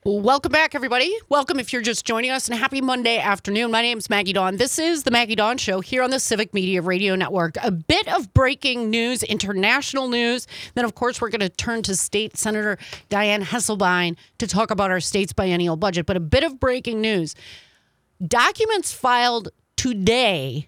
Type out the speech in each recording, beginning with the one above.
Welcome back, everybody. Welcome if you're just joining us, and happy Monday afternoon. My name's Maggie Dawn. This is the Maggie Dawn Show here on the Civic Media Radio Network. A bit of breaking news, international news. Then, of course, we're going to turn to State Senator Dianne Hasselbein to talk about our state's biennial budget. But a bit of breaking news. Documents filed today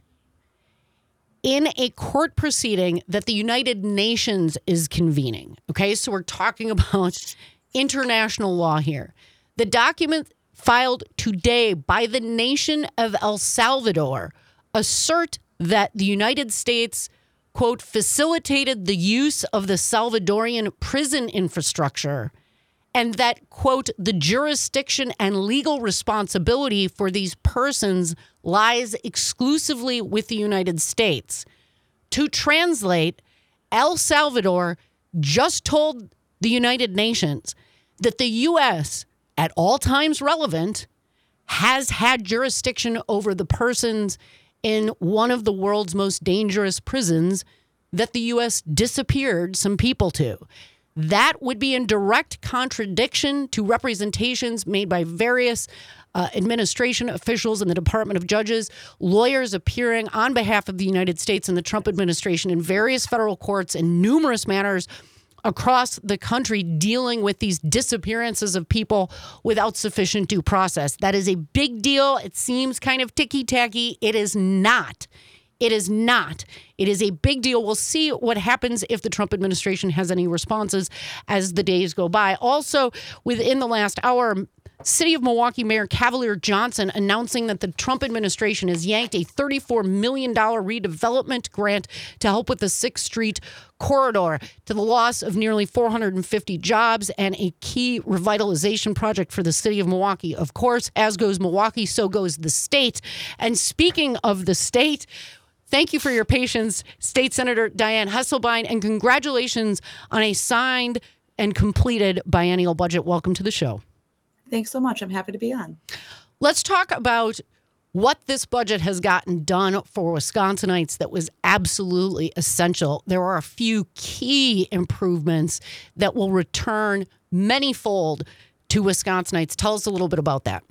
in a court proceeding that the United Nations is convening. Okay, so we're talking about international law here. The document filed today by the nation of El Salvador assert that the United States, quote, facilitated the use of the Salvadorian prison infrastructure, and that, quote, the jurisdiction and legal responsibility for these persons lies exclusively with the United States. To translate, El Salvador just told the United Nations that the U.S., at all times relevant, has had jurisdiction over the persons in one of the world's most dangerous prisons that the U.S. disappeared some people to. That would be in direct contradiction to representations made by various administration officials in the Department of Justice, lawyers appearing on behalf of the United States and the Trump administration in various federal courts in numerous matters across the country dealing with these disappearances of people without sufficient due process. That is a big deal. It seems kind of ticky-tacky. It is not. It is not. It is a big deal. We'll see what happens if the Trump administration has any responses as the days go by. Also, within the last hour, City of Milwaukee Mayor Cavalier Johnson announcing that the Trump administration has yanked a $34 million redevelopment grant to help with the 6th Street corridor, to the loss of nearly 450 jobs and a key revitalization project for the city of Milwaukee. Of course, as goes Milwaukee, so goes the state. And speaking of the state, thank you for your patience, State Senator Dianne Hasselbein, and congratulations on a signed and completed biennial budget. Welcome to the show. Thanks so much. I'm happy to be on. Let's talk about what this budget has gotten done for Wisconsinites that was absolutely essential. There are a few key improvements that will return manyfold to Wisconsinites. Tell us a little bit about that.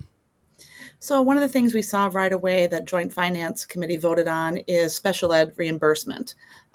So one of the things we saw right away that Joint Finance Committee voted on is special ed reimbursement.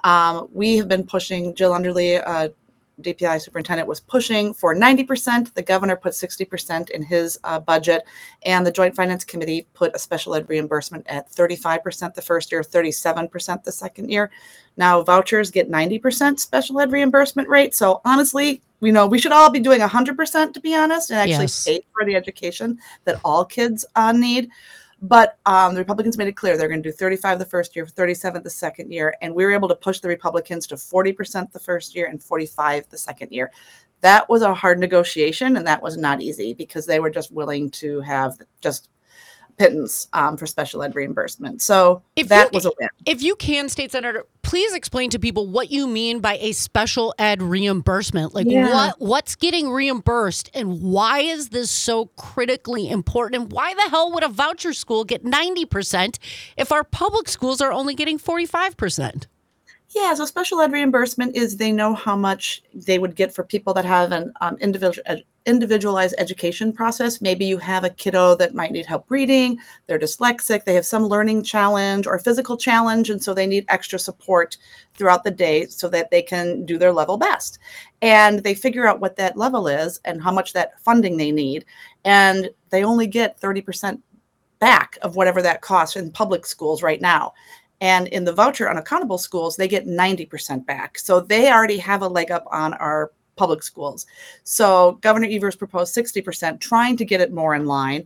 We have been pushing, Jill Underly, DPI superintendent, was pushing for 90%. The governor put 60% in his budget, and the Joint Finance Committee put a special ed reimbursement at 35% the first year, 37% the second year. Now vouchers get 90% special ed reimbursement rate. So honestly, we should all be doing 100%, to be honest, and actually pay for the education that all kids need. But the Republicans made it clear they're going to do 35 the first year, 37 the second year. And we were able to push the Republicans to 40% the first year and 45 the second year. That was a hard negotiation, and that was not easy because they were just willing to have just pittance for special ed reimbursement. So that was a win. If you can, State Senator, please explain to people what you mean by a special ed reimbursement. What's getting reimbursed, and why is this so critically important? And why the hell would a voucher school get 90% if our public schools are only getting 45%? Yeah, so special ed reimbursement is they know how much they would get for people that have an individualized education process. Maybe you have a kiddo that might need help reading, they're dyslexic, they have some learning challenge or physical challenge, and so they need extra support throughout the day so that they can do their level best. And they figure out what that level is and how much that funding they need, and they only get 30% back of whatever that costs in public schools right now. And in the voucher unaccountable schools, they get 90% back. So they already have a leg up on our public schools. So Governor Evers proposed 60%, trying to get it more in line.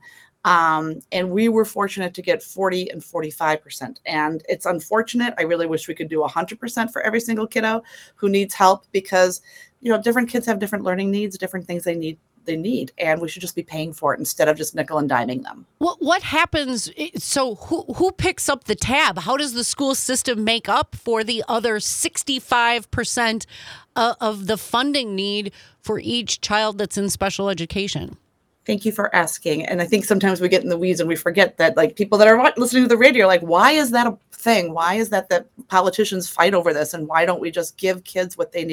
And we were fortunate to get 40 and 45%. And it's unfortunate. I really wish we could do 100% for every single kiddo who needs help because, different kids have different learning needs, different things they need, and we should just be paying for it instead of just nickel and diming them. What happens? So who picks up the tab? How does the school system make up for the other 65% of the funding need for each child that's in special education? Thank you for asking. And I think sometimes we get in the weeds and we forget that, like, people that are listening to the radio, like, why is that a thing? Why is that politicians fight over this? And why don't we just give kids what they need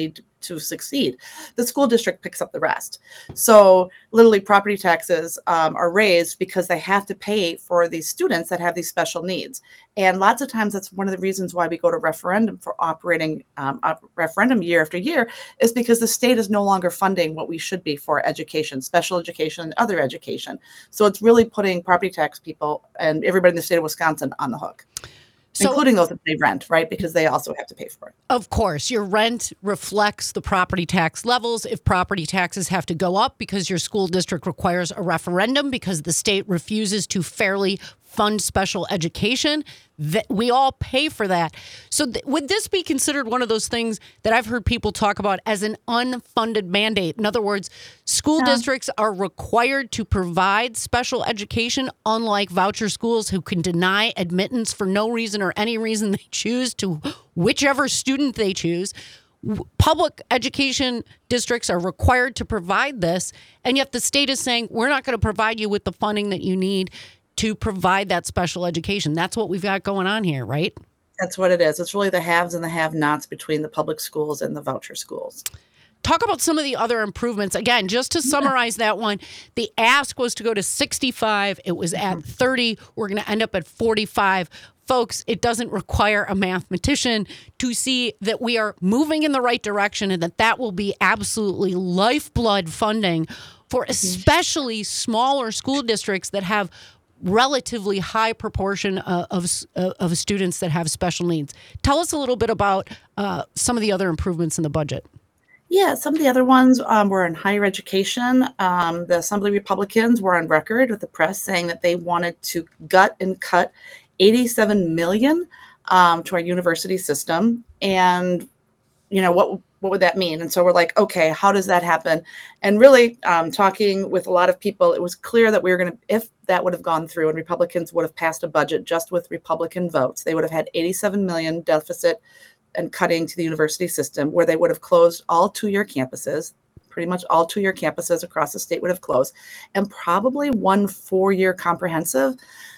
to succeed. The school district picks up the rest. So literally property taxes are raised because they have to pay for these students that have these special needs. And lots of times that's one of the reasons why we go to referendum for operating referendum year after year, is because the state is no longer funding what we should be for education, special education, and other education. So it's really putting property tax people and everybody in the state of Wisconsin on the hook. So, including those that pay rent, right? Because they also have to pay for it. Of course, your rent reflects the property tax levels. If property taxes have to go up because your school district requires a referendum because the state refuses to fairly fund special education, that we all pay for that. So would this be considered one of those things that I've heard people talk about as an unfunded mandate? In other words, school districts are required to provide special education, unlike voucher schools who can deny admittance for no reason or any reason they choose to whichever student they choose. Public education districts are required to provide this, and yet the state is saying, we're not going to provide you with the funding that you need to provide that special education. That's what we've got going on here, right? That's what it is. It's really the haves and the have-nots between the public schools and the voucher schools. Talk about some of the other improvements. Again, just to summarize that one, the ask was to go to 65. It was at 30. We're going to end up at 45. Folks, it doesn't require a mathematician to see that we are moving in the right direction and that will be absolutely lifeblood funding for especially smaller school districts that have relatively high proportion of students that have special needs. Tell us a little bit about some of the other improvements in the budget. Yeah, some of the other ones were in higher education. The Assembly Republicans were on record with the press saying that they wanted to gut and cut $87 million to our university system. And, you know, what would that mean? And so we're like, okay, how does that happen? And really talking with a lot of people, it was clear that we were going to, if that would have gone through and Republicans would have passed a budget just with Republican votes, they would have had $87 million deficit and cutting to the university system, where they would have closed all two-year campuses. Pretty much all two-year campuses across the state would have closed, and probably one four-year comprehensive.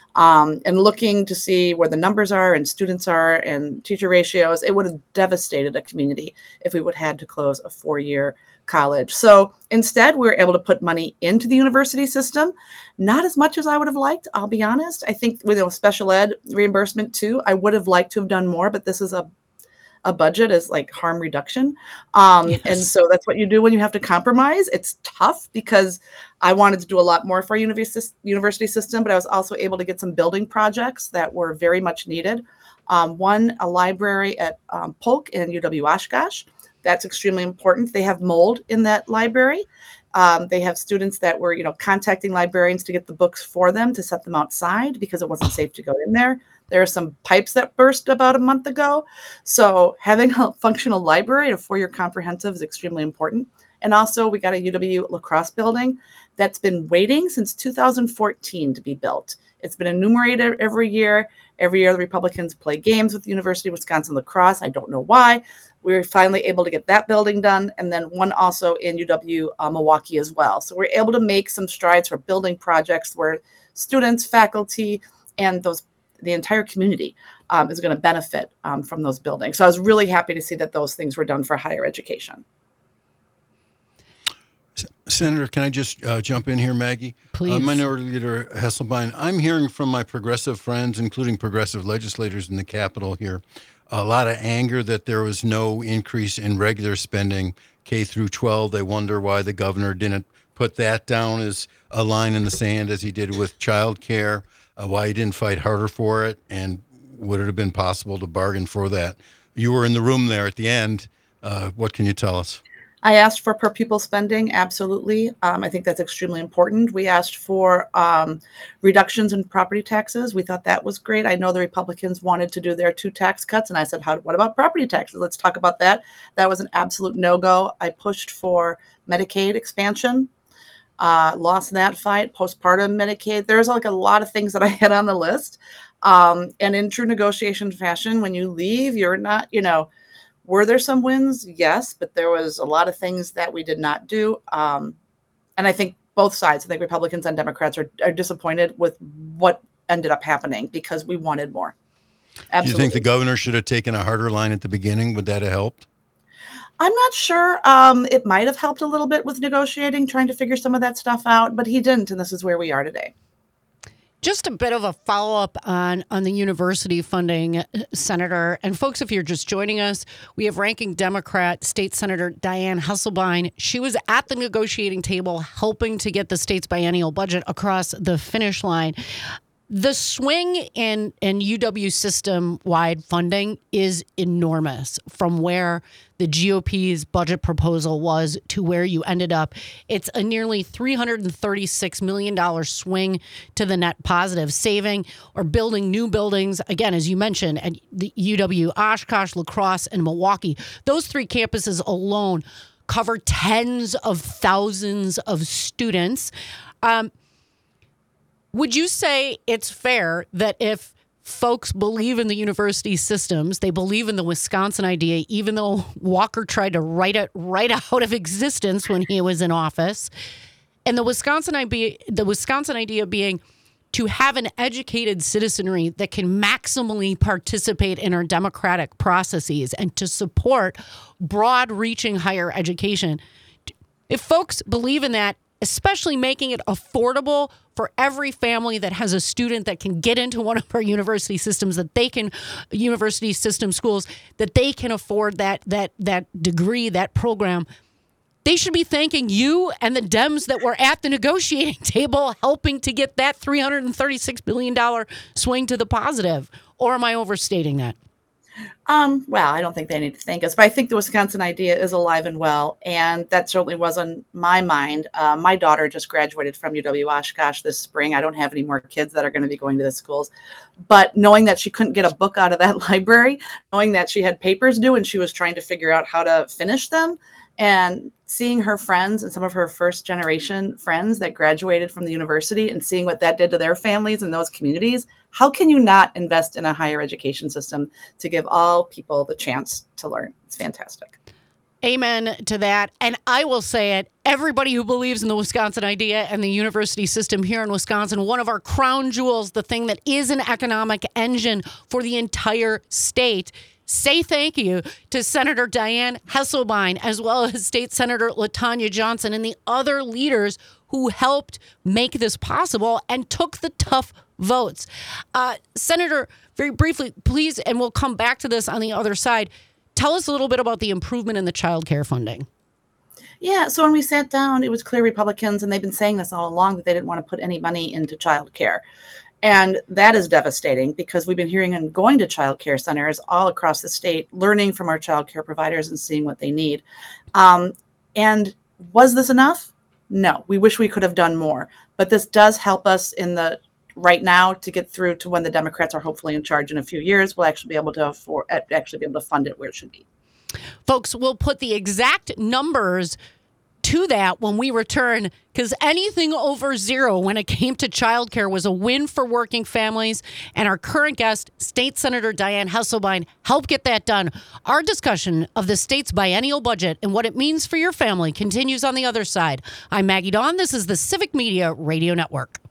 And looking to see where the numbers are and students are and teacher ratios, it would have devastated a community if we would have had to close a four-year college. So instead, we were able to put money into the university system, not as much as I would have liked, I'll be honest. I think with a special ed reimbursement too, I would have liked to have done more, but this is a budget is like harm reduction. Yes. And so that's what you do when you have to compromise. It's tough because I wanted to do a lot more for our university system, but I was also able to get some building projects that were very much needed. One, a library at Polk in UW-Oshkosh. That's extremely important. They have mold in that library. They have students that were, contacting librarians to get the books for them to set them outside because it wasn't safe to go in there. There are some pipes that burst about a month ago. So having a functional library, a four-year comprehensive, is extremely important. And also we got a UW lacrosse building that's been waiting since 2014 to be built. It's been enumerated every year. Every year the Republicans play games with the University of Wisconsin lacrosse. I don't know why. We were finally able to get that building done, and then one also in UW Milwaukee as well. So we're able to make some strides for building projects where students, faculty, and the entire community is going to benefit from those buildings. So I was really happy to see that those things were done for higher education. Senator, can I just jump in here, Maggie? Please. Minority Leader Hesselbein, I'm hearing from my progressive friends, including progressive legislators in the Capitol here, a lot of anger that there was no increase in regular spending K through 12. They wonder why the governor didn't put that down as a line in the sand as he did with childcare, why he didn't fight harder for it, and would it have been possible to bargain for that? You were in the room there at the end. What can you tell us? I asked for per pupil spending, absolutely. I think that's extremely important. We asked for reductions in property taxes. We thought that was great. I know the Republicans wanted to do their 2 tax cuts, and I said, what about property taxes? Let's talk about that. That was an absolute no-go. I pushed for Medicaid expansion, lost that fight, postpartum Medicaid. There's like a lot of things that I had on the list. And in true negotiation fashion, when you leave, you're not, were there some wins? Yes, but there was a lot of things that we did not do. And I think both sides, I think Republicans and Democrats are disappointed with what ended up happening because we wanted more. Absolutely. Do you think the governor should have taken a harder line at the beginning? Would that have helped? I'm not sure. It might have helped a little bit with negotiating, trying to figure some of that stuff out, but he didn't, and this is where we are today. Just a bit of a follow-up on the university funding, Senator. And folks, if you're just joining us, we have ranking Democrat State Senator Dianne Hasselbein. She was at the negotiating table helping to get the state's biennial budget across the finish line. The swing in UW system-wide funding is enormous from where the GOP's budget proposal was to where you ended up. It's a nearly $336 million swing to the net positive, saving or building new buildings, again, as you mentioned, at the UW Oshkosh, La Crosse, and Milwaukee. Those three campuses alone cover tens of thousands of students. Would you say it's fair that if folks believe in the university systems, they believe in the Wisconsin idea, even though Walker tried to write it right out of existence when he was in office, and the Wisconsin idea being to have an educated citizenry that can maximally participate in our democratic processes and to support broad-reaching higher education? If folks believe in that, especially making it affordable for every family that has a student that can get into one of our university systems, university system schools, that they can afford that degree, that program, they should be thanking you and the Dems that were at the negotiating table helping to get that $336 billion swing to the positive. Or am I overstating that? Well, I don't think they need to thank us, but I think the Wisconsin idea is alive and well, and that certainly was on my mind. My daughter just graduated from UW Oshkosh this spring. I don't have any more kids that are going to be going to the schools, but knowing that she couldn't get a book out of that library, knowing that she had papers due and she was trying to figure out how to finish them, and seeing her friends and some of her first generation friends that graduated from the university and seeing what that did to their families and those communities, how can you not invest in a higher education system to give all people the chance to learn? It's fantastic. Amen to that. And I will say it, everybody who believes in the Wisconsin idea and the university system here in Wisconsin, one of our crown jewels, the thing that is an economic engine for the entire state, say thank you to Senator Dianne Hasselbein, as well as State Senator LaTanya Johnson and the other leaders who helped make this possible and took the tough votes. Senator, very briefly, please, and we'll come back to this on the other side, tell us a little bit about the improvement in the child care funding. Yeah, so when we sat down, it was clear Republicans, and they've been saying this all along, that they didn't want to put any money into child care. And that is devastating because we've been hearing and going to child care centers all across the state, learning from our child care providers and seeing what they need. And was this enough? No, we wish we could have done more. But this does help us in the right now to get through to when the Democrats are hopefully in charge in a few years. We'll actually be able to fund it where it should be. Folks, we'll put the exact numbers to that when we return, because anything over zero when it came to childcare was a win for working families. And our current guest, State Senator Dianne Hasselbein, helped get that done. Our discussion of the state's biennial budget and what it means for your family continues on the other side. I'm Maggie Dawn. This is the Civic Media Radio Network.